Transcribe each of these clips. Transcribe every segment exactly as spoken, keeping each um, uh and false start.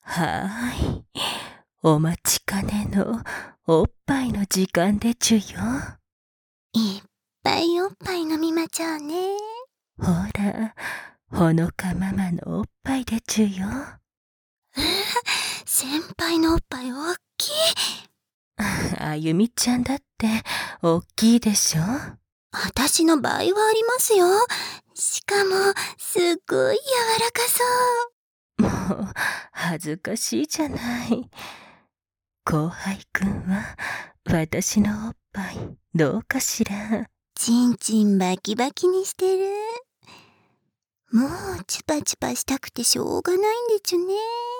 はーい。お待ちかねのおっぱいの時間でちゅよ。 いっぱいおっぱい飲みまちゃうね。 ほら、ほのかママのおっぱいでちゅよ。 先輩のおっぱいおっきい。 あゆみちゃんだっておっきいでしょ。 あたしの倍はありますよ。しかも、すっごい柔らかそう。 もう、恥ずかしいじゃない。後輩くんは、私のおっぱい、どうかしら。 ちんちんバキバキにしてる。もう、チュパチュパしたくてしょうがないんでちゅね。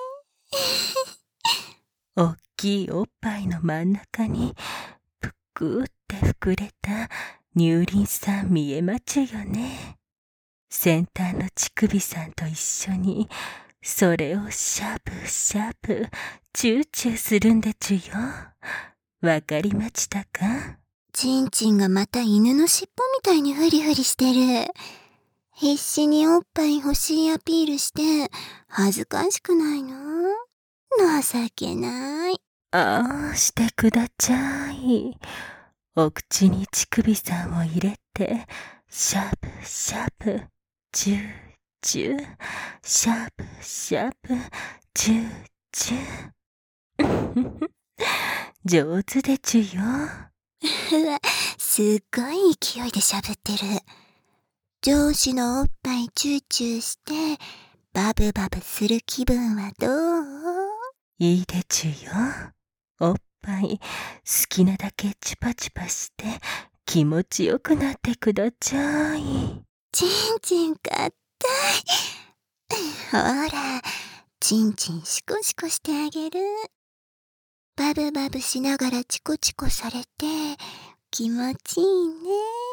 おっきいおっぱいの真ん中に、ぷくって膨れた乳輪さん見えまちゅよね。先端の乳首さんと一緒に、それをシャブシャブ、チューチューするんでちゅよ。わかりましたか？ ちんちんがまた犬のしっぽみたいにフリフリしてる。必死におっぱい欲しいアピールして、恥ずかしくないの？情けない。 ああ、してください。お口に乳首さんを入れて、シャブシャブ、チューチュー、シャブシャブ、チューチュー。上手でちゅよ。 うわ、すっごい勢いでしゃぶってる。上司のおっぱいチューチューして、バブバブする気分はどう？ いいでちゅよ。おっぱい、好きなだけチュパチュパして、気持ちよくなってください。 ちんちんかったい。ほら、ちんちんシコシコしてあげる。バブバブしながらチコチコされて、気持ちいいね。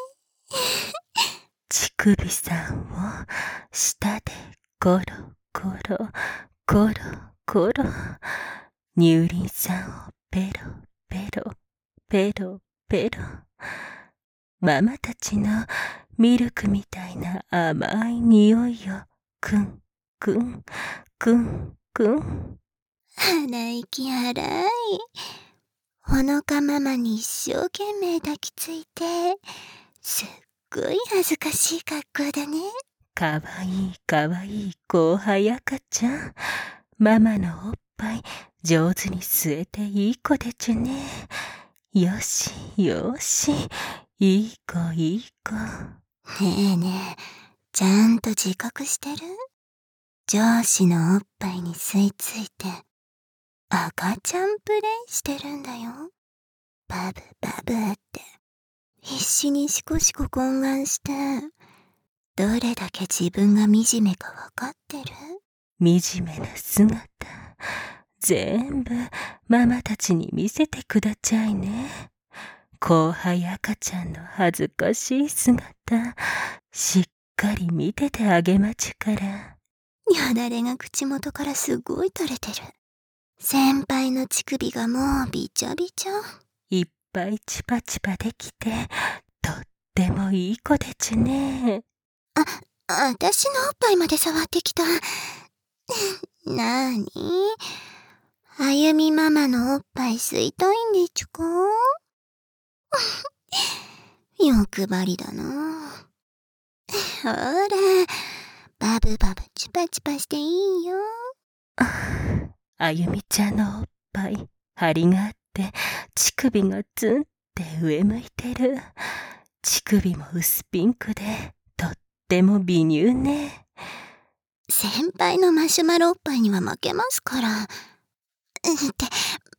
乳首さんを舌でゴロゴロゴロゴロ、乳輪さんをペロペロペロペロ、ママたちのミルクみたいな甘い匂いをくんくんくんくん。 鼻息荒い。ほのかママに一生懸命抱きついて、すっごい恥ずかしい格好だね。 かわいいかわいい後輩赤ちゃん。ママのおっぱい上手に吸えていい子でちゅね。よしよし、いい子いい子。 ねえねえ、ちゃんと自覚してる？上司のおっぱいに吸い付いて、赤ちゃんプレイしてるんだよ。バブバブって。必死にシコシコ懇願して、どれだけ自分が惨めかわかってる？ 惨めな姿、全部ママたちに見せてくださいね。後輩赤ちゃんの恥ずかしい姿、しっかり見ててあげまちゅから。 よだれが口元からすごい垂れてる。先輩の乳首がもうびちょびちょ。 いっぱいチュパチュパできて、とってもいい子でちゅね。 あ、あたしのおっぱいまで触ってきた。なーに？あゆみママのおっぱい吸いたいんでちゅか？欲張りだな。ほら、バブバブチュパチュパしていいよ。 あゆみちゃんのおっぱい、張りがあって、乳首がツンって上向いてる。乳首も薄ピンクで、とっても美乳ね。 先輩のマシュマロおっぱいには負けますから。って、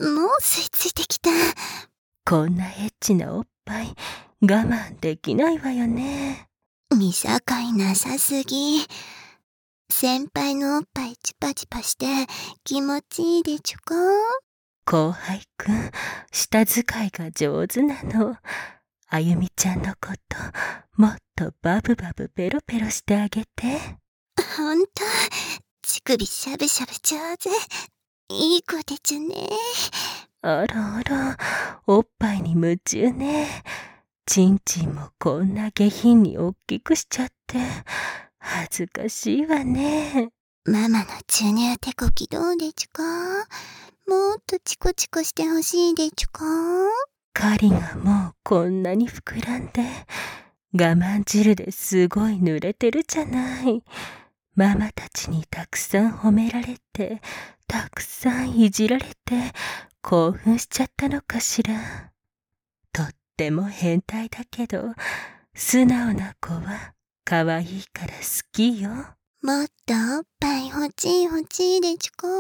もう吸い付いてきた。 こんなエッチなおっぱい、我慢できないわよね。 見境なさすぎ。先輩のおっぱいチュパチュパして気持ちいいでちゅか？ 後輩くん、舌使いが上手なの。あゆみちゃんのこと、もっとバブバブペロペロしてあげて。 ほんと、乳首しゃぶしゃぶ上手。いい子でちゅね。 あらあら、おっぱいに夢中ね。ちんちんもこんな下品におっきくしちゃって、恥ずかしいわね。 ママの注入手こきどうでちゅか？もっとチコチコしてほしいでちゅか？ 狩りがもうこんなに膨らんで、我慢汁ですごい濡れてるじゃない。ママたちにたくさん褒められて、たくさんいじられて、興奮しちゃったのかしら。とっても変態だけど、素直な子は可愛いから好きよ。 もっとおっぱい欲しい欲しいでちゅか？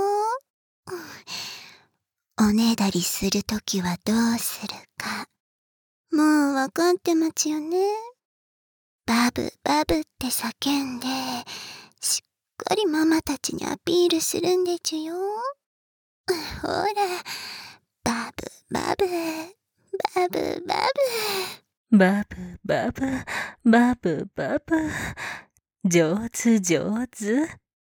おねだりするときはどうするか、もうわかってますよね。バブバブって叫んで、しっかりママたちにアピールするんでちゅよ。ほら、バブバブ、バブバブ。バブバブ、バブバブ。上手上手。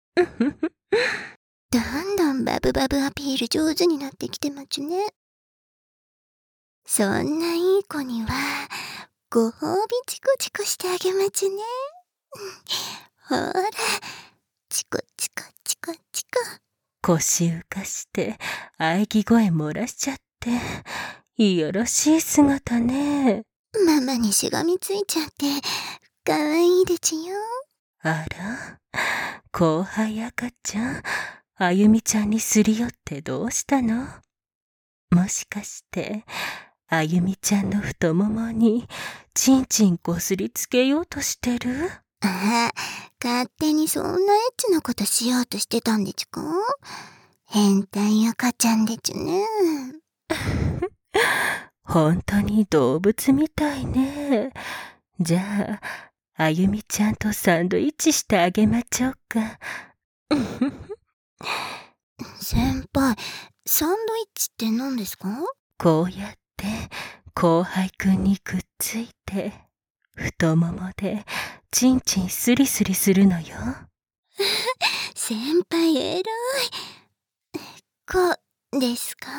どんどんバブバブアピール上手になってきてまちゅね。そんないい子には、ご褒美チコチコしてあげまちゅね。ほら、チコチコチコチコ。 腰浮かして喘ぎ声漏らしちゃって、いやらしい姿ね。 ママにしがみついちゃって、かわいいでちゅよ。 あら、後輩赤ちゃん、あゆみちゃんにすり寄ってどうしたの？もしかして、あゆみちゃんの太ももにちんちんこすりつけようとしてる？ ああ、勝手にそんなエッチなことしようとしてたんでちゅか？変態赤ちゃんでちゅね。 本当に動物みたいね。じゃあ、あゆみちゃんとサンドイッチしてあげまちょうか。 先輩、サンドイッチって何ですか？ こうやって後輩くんにくっついて、太ももでチンチンスリスリするのよ。 先輩偉い。こうですか？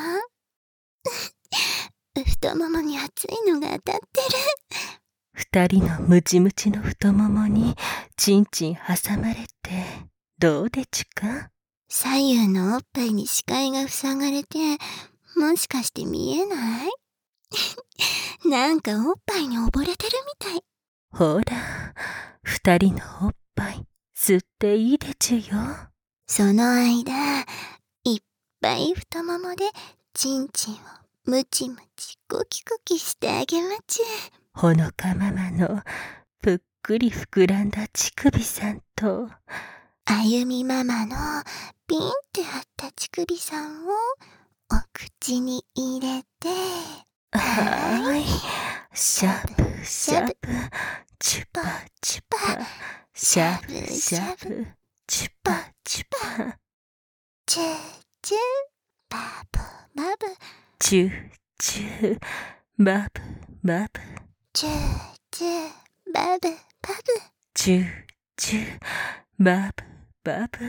太ももに熱いのが当たってる。 二人のムチムチの太ももにチンチン挟まれて、どうでちゅか？ 左右のおっぱいに視界が塞がれて、もしかして見えない？なんかおっぱいに溺れてるみたい。 ほら、二人のおっぱい吸っていいでちゅよ。 その間、いっぱい太ももでチンチンをムチムチコキコキしてあげまちゅ。 ほのかママのぷっくり膨らんだ乳首さんと、 あゆみママのピンって張った乳首さんをお口に入れて、 はーい、しゃぶしゃぶ、チュパチュパ、しゃぶしゃぶ、チュパチュパ、 チューチュー、バブバブ、 チューチュー、バブバブ、 チューチュー、バブバブ、 チューチュー、バブバブ。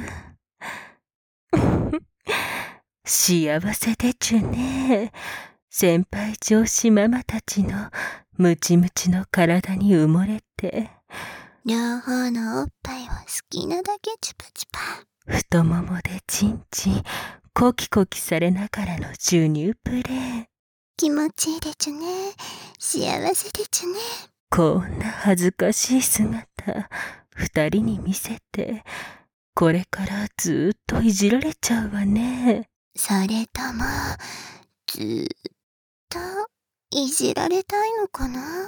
幸せでちゅね。先輩上司ママたちのムチムチの体に埋もれて、 両方のおっぱいを好きなだけチュパチュパ。 太ももでチンチンコキコキされながらの授乳プレイ。 気持ちいいでちゅね。幸せでちゅね。 こんな恥ずかしい姿二人に見せて、これからずっといじられちゃうわね。 それともずーっといじられたいのかな？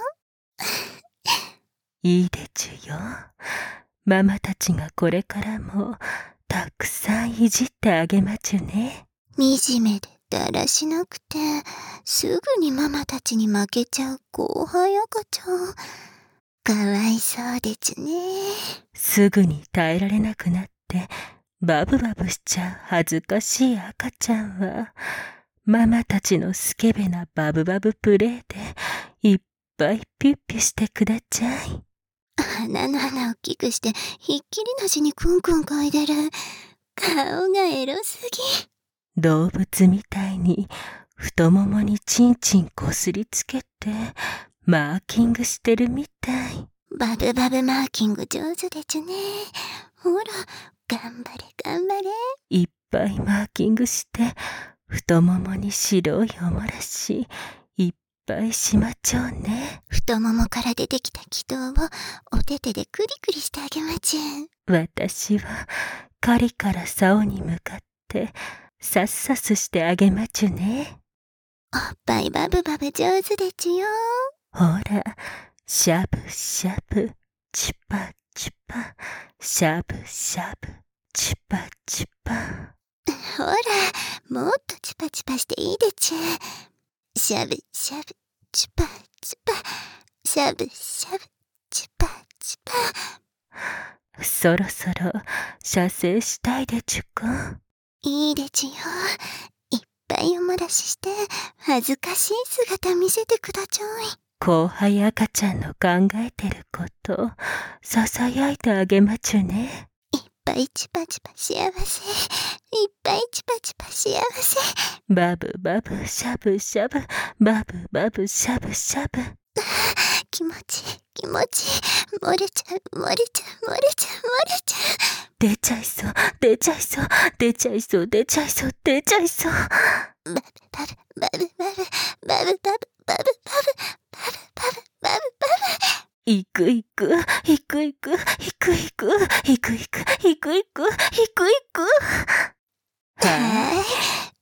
いいでちゅよ。ママたちがこれからもたくさんいじってあげまちゅね。 惨めでだらしなくて、すぐにママたちに負けちゃう後輩赤ちゃん。かわいそうでちゅね。 すぐに耐えられなくなってバブバブしちゃう恥ずかしい赤ちゃんは、ママたちのスケベなバブバブプレイでいっぱいピュッピュしてくだちゃい。 鼻の穴を大きくしてひっきりなしにクンクン嗅いでる。顔がエロすぎ。 動物みたいに太ももにチンチンこすりつけてマーキングしてるみたい。 バブバブマーキング上手でちゅね。ほら、 頑張れ頑張れ。 いっぱいマーキングして、太ももに白いおもらし、いっぱいしまっちゃうね。 太ももから出てきた気道をお手手でクリクリしてあげまちゅ。 私は、狩りから竿に向かって、さっさすしてあげまちゅね。 おっぱいバブバブ上手でちゅよ。 ほら、しゃぶしゃぶ、チュパチュパ、しゃぶしゃぶ、チュパチュパ。 ほら、もっとチュパチュパしていいでちゅ。しゃぶしゃぶ、チュパチュパ、しゃぶしゃぶ、チュパチュパ。 そろそろ射精したいでちゅか。 いいでちゅよ。いっぱいおもらしして恥ずかしい姿見せてくだちょい。 後輩赤ちゃんの考えてることささやいてあげまちゅね。 いっぱいチュパチュパ幸せ、いっぱいチュパチュパ幸せ。 バブバブしゃぶしゃぶ、バブバブしゃぶしゃぶ。 気持ちいい気持ちいい。漏れちゃう漏れちゃう漏れちゃう漏れちゃう。 出ちゃいそう出ちゃいそう出ちゃいそう出ちゃいそう出ちゃいそう。 バブバブバブバブバブバブバブバブバブバブバブバブバブ。 いくいくいくいくいくいくいくいくいくいくいくいく。はい。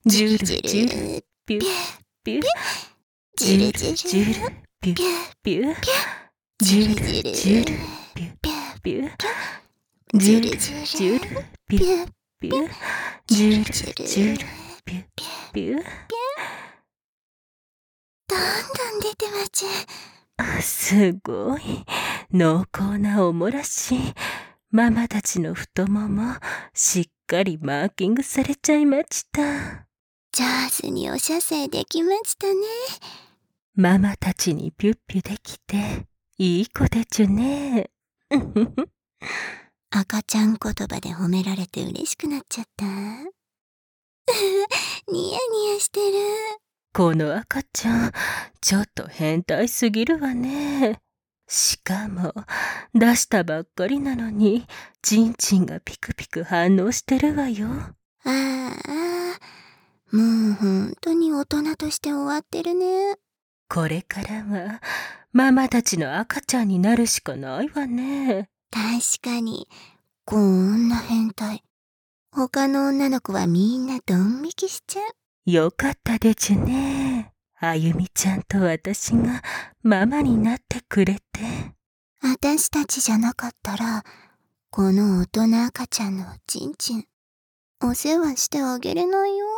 ジュルジュルピュピュ。ジュルジュルピュピュ。ジュルジュルピュピュ。ジュルジュルピュピュ。ジュルジュルピュピュ。 どんどん出てまちゅ。 すごい濃厚なおもらし。ママたちの太ももしっかりマーキングされちゃいました。 上手にお射精できましたね。 ママたちにピュッピュできていい子でちゅね。 赤ちゃん言葉で褒められて嬉しくなっちゃった。ニヤニヤしてる。 この赤ちゃんちょっと変態すぎるわね。しかも出したばっかりなのにチンチンがピクピク反応してるわよ。 ああ、もうほんとに大人として終わってるね。 これからはママたちの赤ちゃんになるしかないわね。 確かにこんな変態他の女の子はみんなドン引きしちゃう。 よかったでちゅね。あゆみちゃんと私がママになってくれて。 私たちじゃなかったらこの大人赤ちゃんのちんちんお世話してあげれないよ。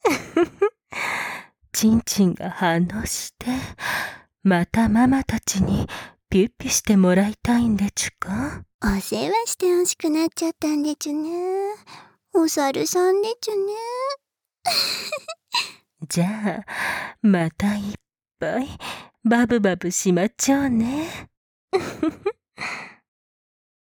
ちんちんが反応してまたママたちにピュッピュしてもらいたいんでちゅか。 お世話してほしくなっちゃったんでちゅね。お猿さんでちゅね。 じゃあまたいっぱいバブバブしまっちゃうね。